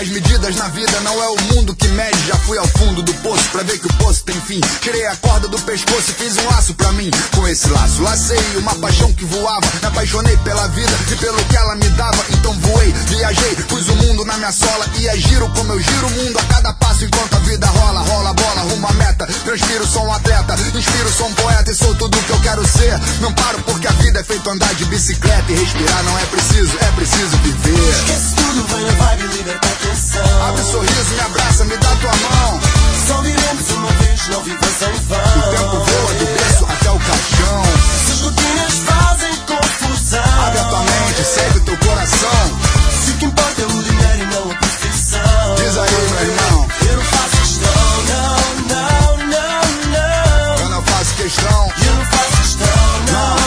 minhas medidas na vida, não é o mundo que mede. Já fui ao fundo do poço pra ver que o poço tem fim. Tirei a corda do pescoço e fiz um laço pra mim. Com esse laço lacei uma paixão que voava. Me apaixonei pela vida e pelo que ela me dava. Então voei, viajei, pus o mundo na minha sola. E é giro como eu giro o mundo a cada passo. Enquanto a vida rola, rola a bola, rumo à meta. Transpiro, sou um atleta, inspiro, sou um poeta. E sou tudo que eu quero ser. Não paro porque a vida é feito andar de bicicleta. E respirar não é preciso viver. Esquece tudo, vem a vibe, liberta a tensão. Abre o sorriso, me abraça, me dá tua mão. Só vivemos uma vez, não vivas em vão. O tempo voa do berço até o caixão. Se as rotinas fazem confusão, abre a tua mente, segue o teu coração. Se o que importa é o dinheiro e não a perfeição. Diz aí, meu irmão, eu não faço questão, não. Eu não faço questão. Eu não faço questão, não.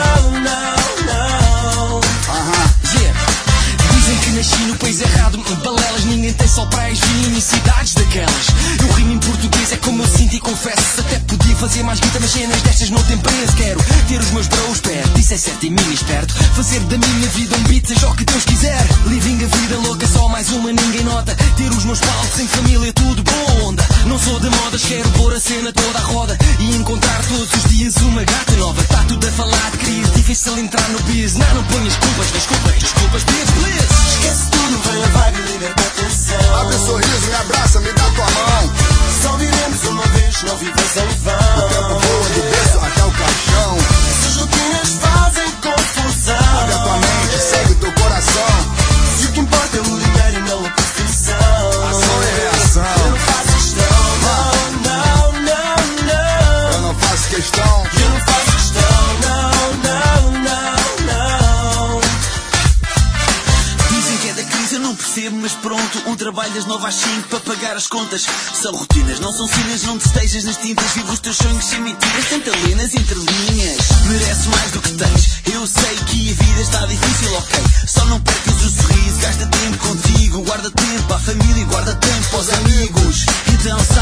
Dizem que nasci no país errado, balelas, ninguém tem só praias, vinho e cidades daquelas. Eu rimo em português, é como eu sinto e confesso. Até podia fazer mais guita, mas cenas destas não tem preço. Quero ter os meus bros perto, isso é certo e mim esperto. Fazer da minha vida um beat, seja o que Deus quiser. Living a vida louca, só mais uma, ninguém nota. Ter os meus palcos em família, tudo boa onda. Não sou de modas, quero pôr a cena toda à roda e encontrar todos os dias uma gata nova. Tá tudo a falar de crise, difícil entrar no biz. Não ponhas desculpas, please. Esquece tudo, vem a vibe, liberta a tensão. Abre o sorriso, me abraça, me dá tua mão. Só vivemos uma vez, não vivas em vão. O tempo voa do berço até o caixão. Se as rotinas fazem confusão, abre a tua mente, segue o teu coração. Se o que importa é o dinheiro e não a perfeição. Ação e reação. Eu não faço questão, não. Eu não faço questão. Eu não faço questão, não. Dizem que é da crise, eu não percebo, mas pronto. Um trabalho das 9 às 5 para pagar as contas. São rotinas, não são sinas, não te estejas nas tintas. Viva os teus sonhos sem mentiras, tenta ler nas entrelinhas. Mereces mais do que tens. Eu sei que a vida está difícil, ok. Só não percas o sorriso, gasta tempo contigo. Guarda tempo à família e guarda tempo aos amigos. Então sai